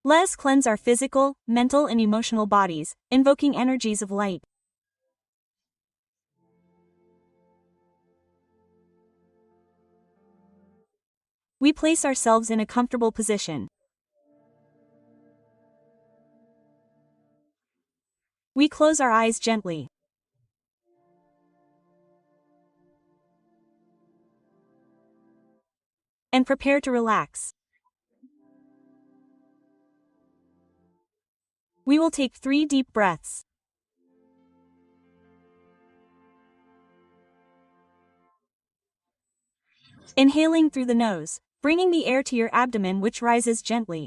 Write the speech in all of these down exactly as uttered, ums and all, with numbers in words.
Let us cleanse our physical, mental and emotional bodies, invoking energies of light. We place ourselves in a comfortable position. We close our eyes gently. And prepare to relax. We will take three deep breaths. Inhaling through the nose, bringing the air to your abdomen, which rises gently.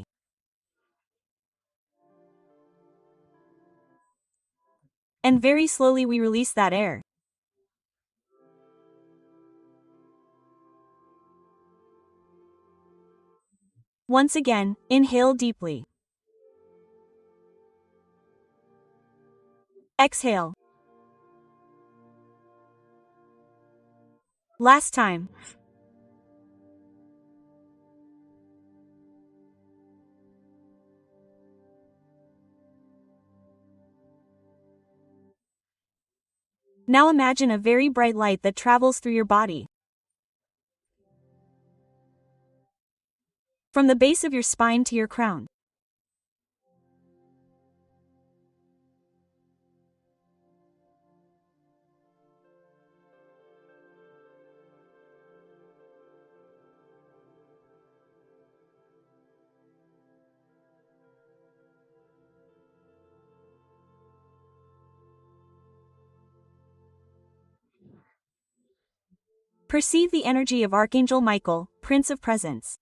And very slowly we release that air. Once again, inhale deeply. Exhale. Last time. Now imagine a very bright light that travels through your body. From the base of your spine to your crown. Perceive the energy of Archangel Michael, Prince of Presence.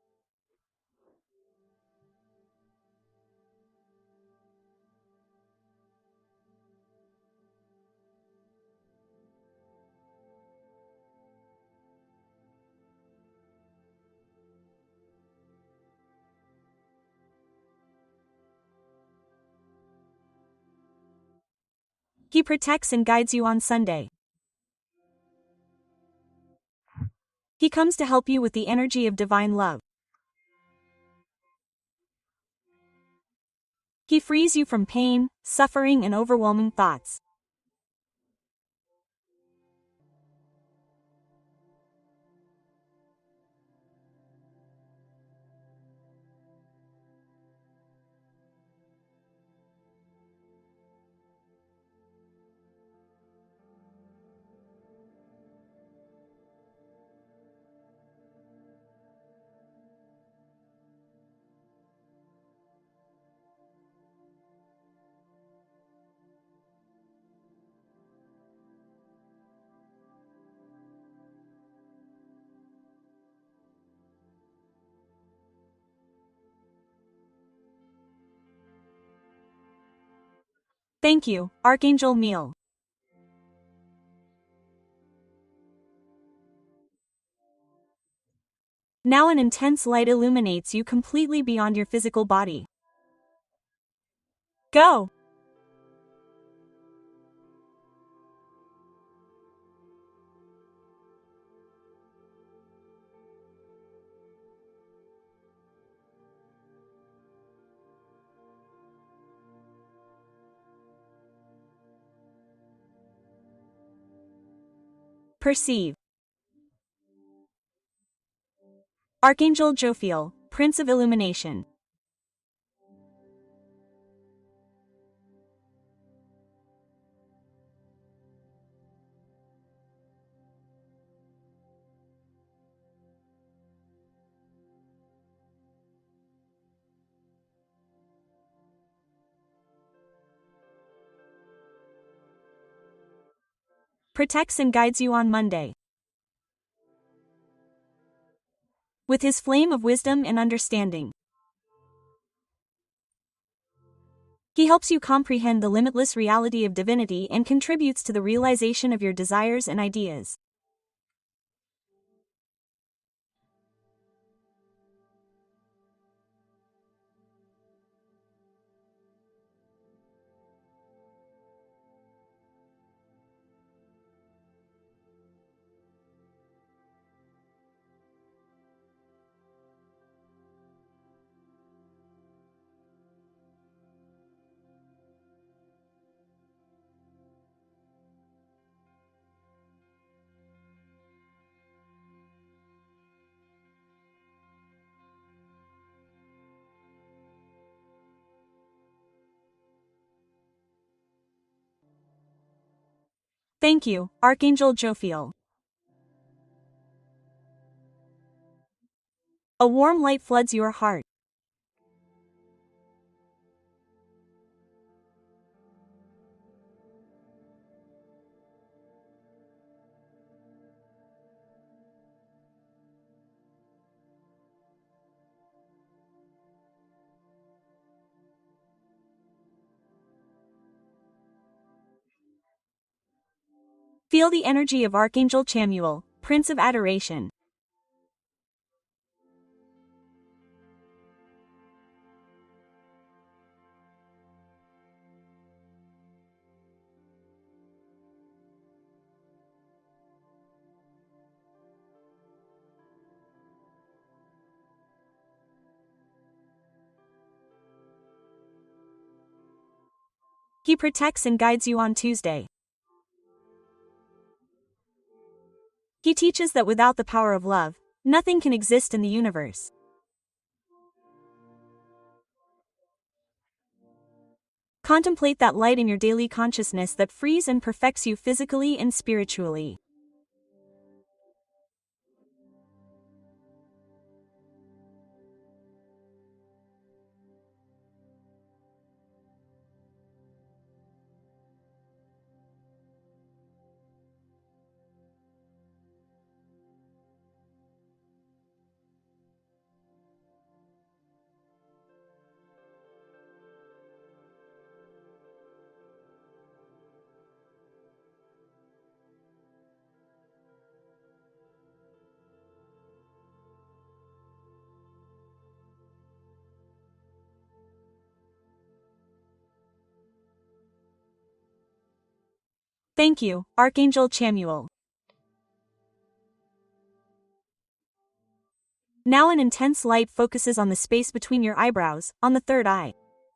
He protects and guides you on Sunday. He comes to help you with the energy of divine love. He frees you from pain, suffering and overwhelming thoughts. Thank you, Archangel Miel. Now an intense light illuminates you completely beyond your physical body. Go! Perceive. Archangel Jophiel, Prince of Illumination. Protects and guides you on Monday. With his flame of wisdom and understanding. He helps you comprehend the limitless reality of divinity and contributes to the realization of your desires and ideas. Thank you, Archangel Jophiel. A warm light floods your heart. Feel the energy of Archangel Chamuel, Prince of Adoration. He protects and guides you on Tuesday. He teaches that without the power of love, nothing can exist in the universe. Contemplate that light in your daily consciousness that frees and perfects you physically and spiritually. Thank you, Archangel Chamuel. Now an intense light focuses on the space between your eyebrows, on the third eye.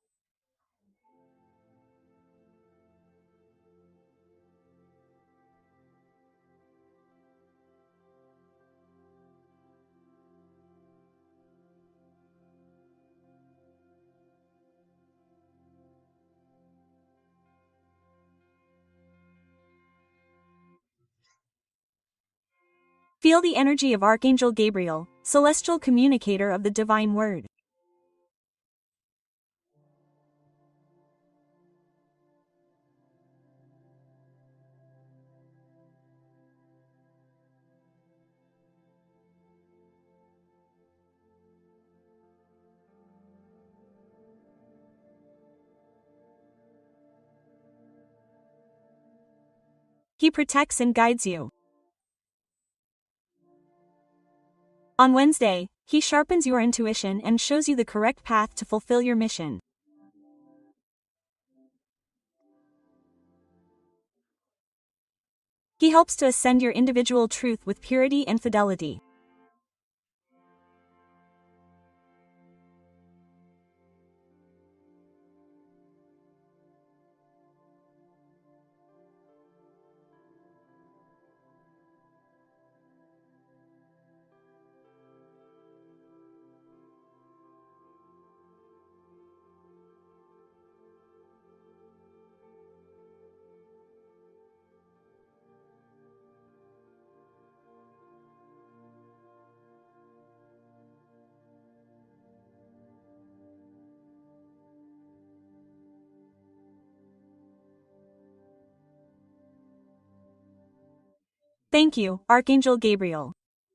Feel the energy of Archangel Gabriel, celestial communicator of the divine word. He protects and guides you. On Wednesday, he sharpens your intuition and shows you the correct path to fulfill your mission. He helps to ascend your individual truth with purity and fidelity. Thank you, Archangel Gabriel.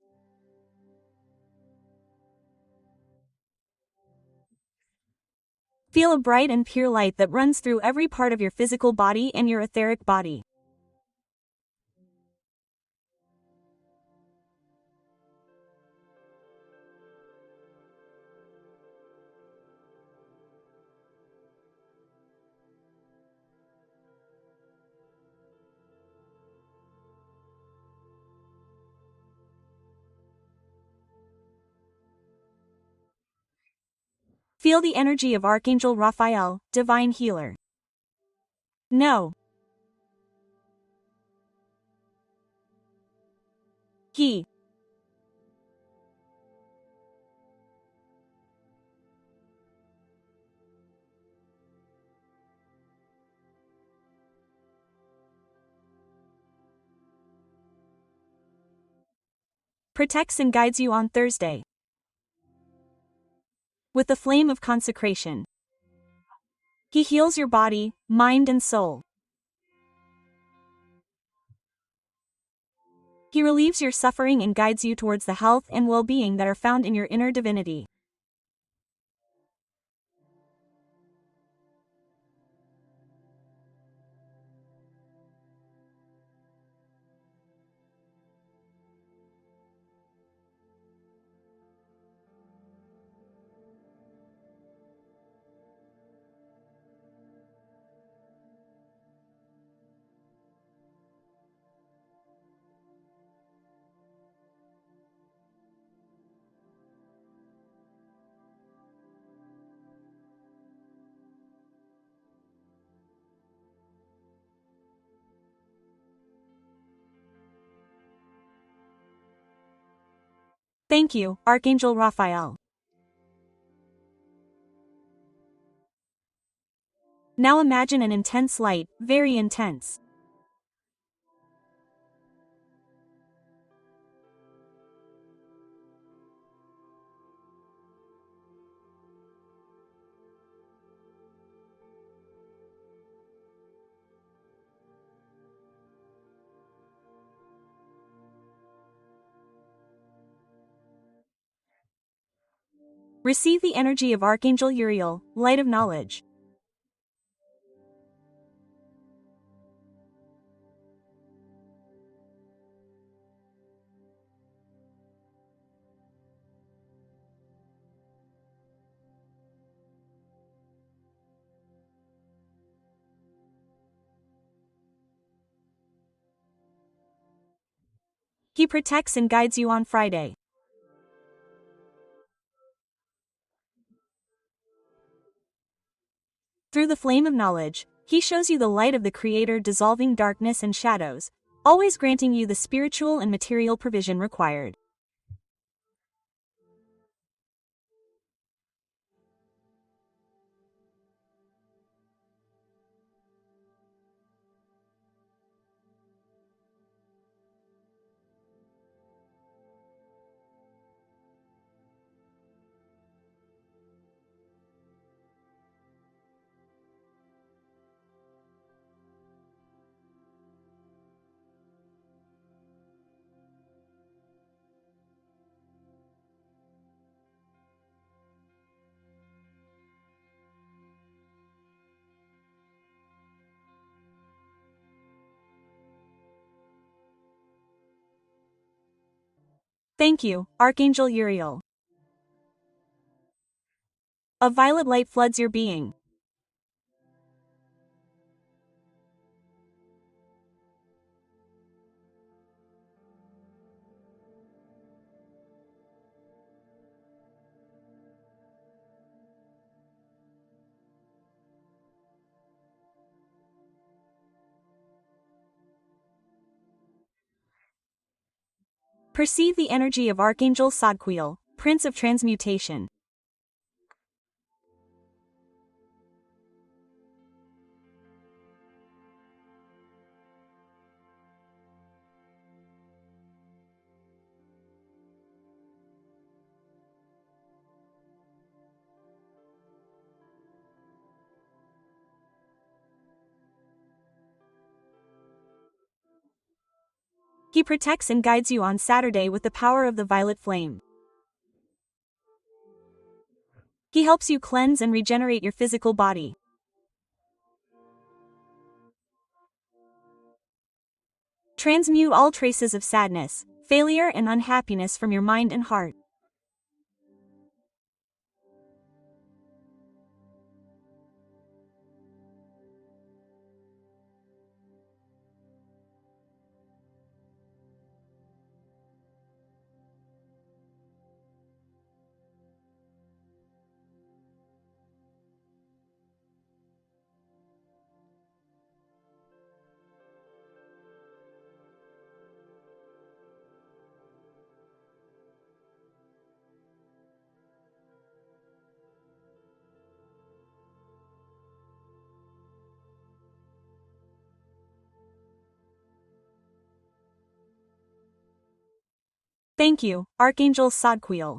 Feel a bright and pure light that runs through every part of your physical body and your etheric body. Feel the energy of Archangel Raphael, divine healer. No. He. Protects and guides you on Thursday with the flame of consecration. He heals your body, mind and soul. He relieves your suffering and guides you towards the health and well-being that are found in your inner divinity. Thank you, Archangel Raphael. Now imagine an intense light, very intense. Receive the energy of Archangel Uriel, light of knowledge. He protects and guides you on Friday. Through the flame of knowledge, he shows you the light of the Creator dissolving darkness and shadows, always granting you the spiritual and material provision required. Thank you, Archangel Uriel. A violet light floods your being. Perceive the energy of Archangel Sadkiel, Prince of Transmutation. He protects and guides you on Saturday with the power of the violet flame. He helps you cleanse and regenerate your physical body. Transmute all traces of sadness, failure and unhappiness from your mind and heart. Thank you, Archangel Sadkiel.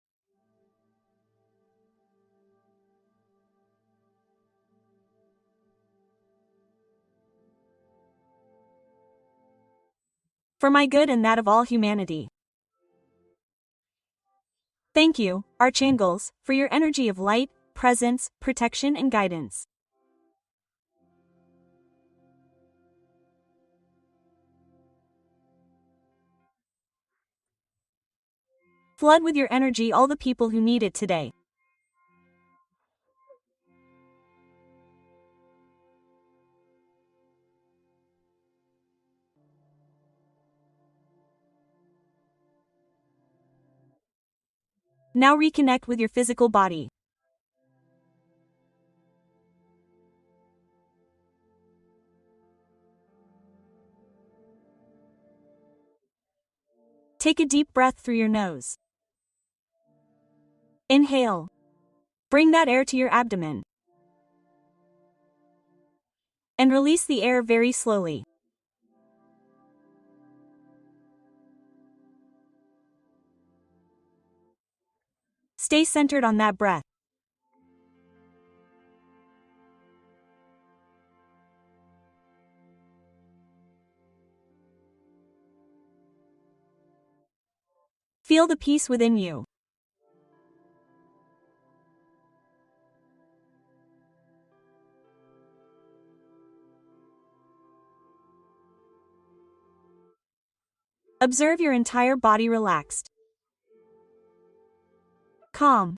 For my good and that of all humanity. Thank you, Archangels, for your energy of light, presence, protection and guidance. Flood with your energy all the people who need it today. Now reconnect with your physical body. Take a deep breath through your nose. Inhale. Bring that air to your abdomen. And release the air very slowly. Stay centered on that breath. Feel the peace within you. Observe your entire body relaxed. Calm.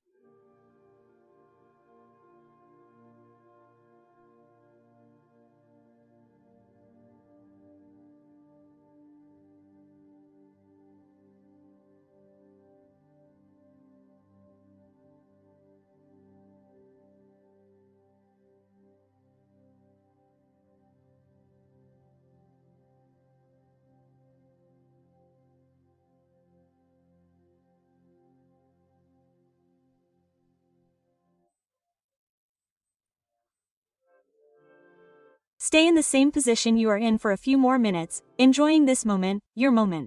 Stay in the same position you are in for a few more minutes, enjoying this moment, your moment.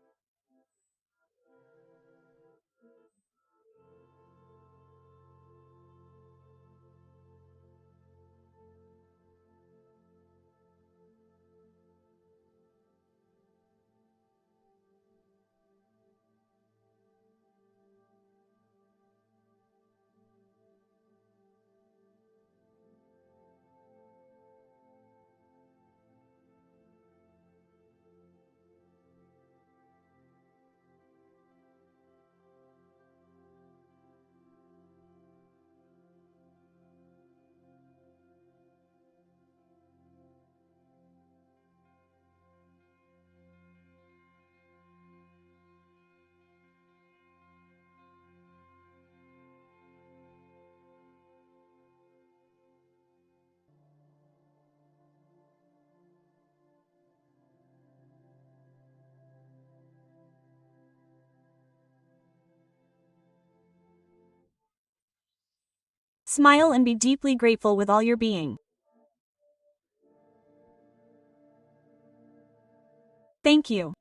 Smile and be deeply grateful with all your being. Thank you.